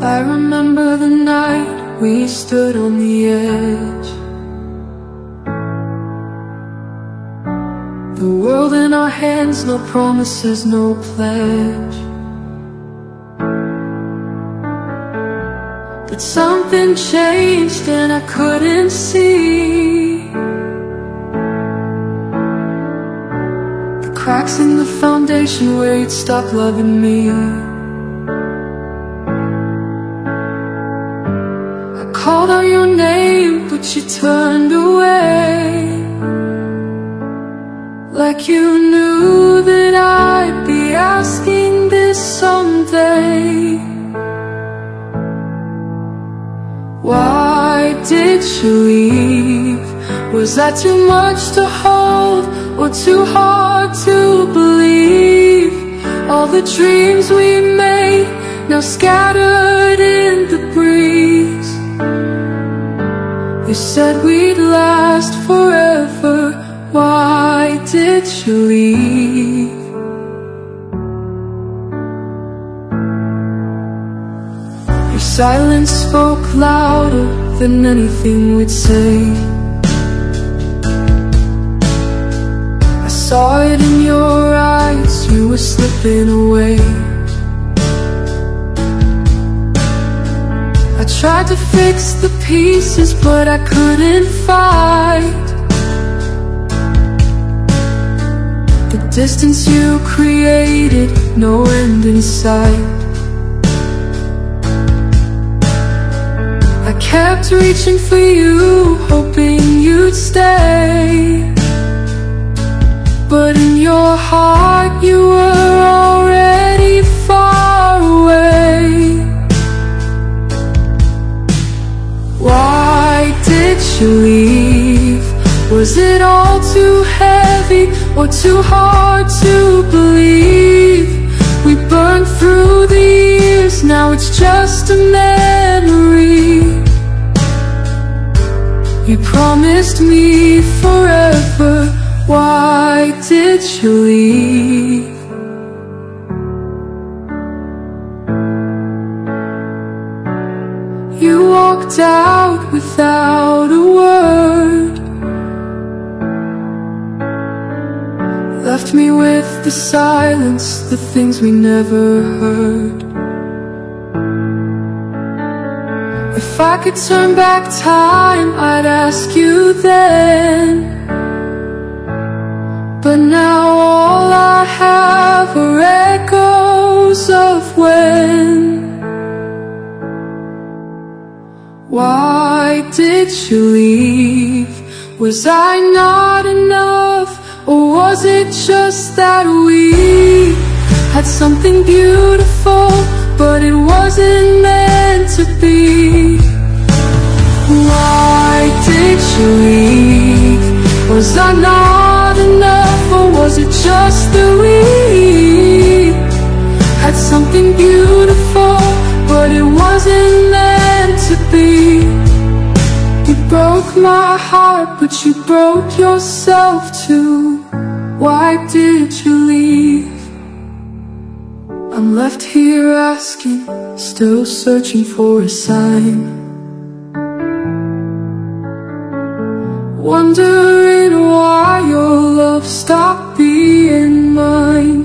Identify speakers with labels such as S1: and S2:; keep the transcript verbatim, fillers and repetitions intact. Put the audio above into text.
S1: I remember the night we stood on the edge. The world in our hands, no promises, no pledge. But something changed and I couldn't see the cracks in the foundation where you'd stop loving me. I called out your name, but you turned away, like you knew that I'd be asking this someday. Why did you leave? Was that too much to hold, or too hard to believe? All the dreams we made, now scattered in the breeze. You said we'd last forever. Why did you leave? Your silence spoke louder than anything we'd say. I saw it in your eyes, you were slipping away. I tried to fix the pieces, but I couldn't fight the distance you created, no end in sight. I kept reaching for you, hoping you'd stay, but in your heart you were already far away. Why did you leave? Was it all too heavy or too hard to believe? We burned through the years, now it's just a memory. You promised me forever. Why did you leave? You walked out without a word, left me with the silence, the things we never heard. If I could turn back time, I'd ask you then, but now all I have are echoes of when. Why did you leave? Was I not enough? Or was it just that we had something beautiful, but it wasn't meant to be? Why did you leave? Was I not enough, or was it just that we had something beautiful, but it wasn't meant to be? You broke my heart, but you broke yourself too. Why did you leave? I'm left here asking, still searching for a sign, wondering why your love stopped being mine.